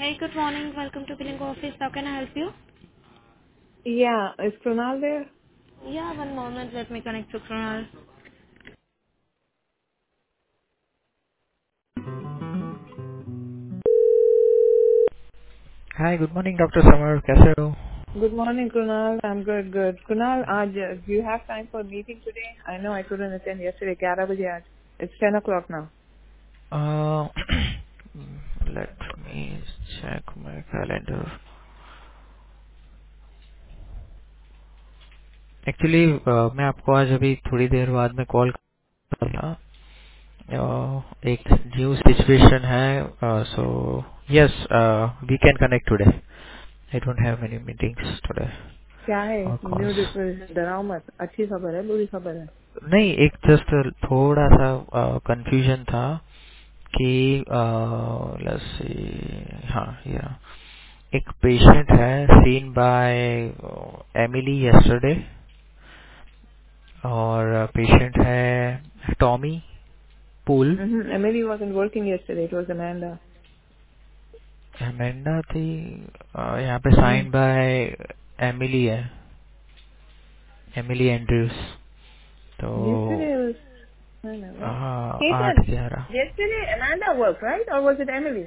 Hey, good morning. Welcome to billing office. How can I help you? Yeah, is Kunal there? Yeah, one moment. Let me connect to Kunal. Hi, good morning, Dr. Samar. कैसे हो? Good morning, Kunal. I'm good, good. Kunal, do you have time for a meeting today? I know I couldn't attend yesterday. 11 बजे आज. It's 10 o'clock now. Uh, let me check my calendar. Actually, मैं आपको आज अभी थोड़ी देर बाद में call करूँगा. एक न्यू सिचुएशन है, so yes, we can connect today. I don't have any meetings today क्या है? or new calls. डराओ मत. अच्छी खबर है, बुरी खबर है. नहीं, एक जस्ट थोड़ा सा कंफ्यूजन था कि let's see, हाँ, या एक पेशेंट है सीन बाय एमिली यस्टरडे, और पेशेंट है Tommy Pool. Emily wasn't working yesterday. It was Amanda. Amanda थी. यहाँ पे Mm-hmm. साइन बाय एमिली है, एमिली एंड्रयूज. तो Yesterday was Amanda, right? Caitlin, 8/11. yesterday Amanda worked, right? Or was it Emily?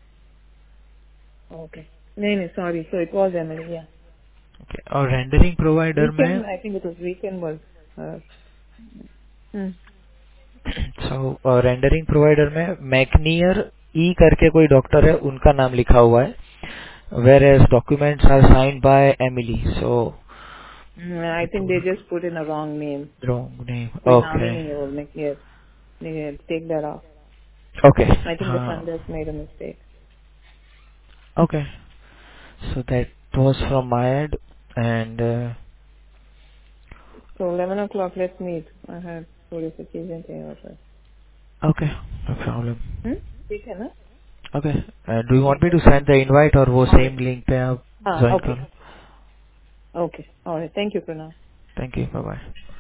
Okay. No, sorry. So it was Emily, yeah. Okay. और rendering provider में Weekend, I think it was weekend was her. Hmm. So rendering provider में McNair ई करके कोई doctor है, उनका नाम लिखा हुआ है, whereas documents are signed by Emily. So I think they just put in a wrong name. Wrong name. कोई नाम ओके. ही नहीं है वो yes. Take that off. Okay. I think the हाँ. funders made a mistake. Okay. So that was from my end. And So 11 o'clock, let's meet. I had थोड़ी सी चीजें थी और फिर. Okay, no problem. ठीक है ना? ओके. डू यू वांट ठीक मी है. टू सेंड द इनवाइट, और वो Alright. सेम लिंक पे आप हाँ, ज्वाइन okay. करो? Okay. Alright. Thank you, Pranav. Thank you. Bye bye.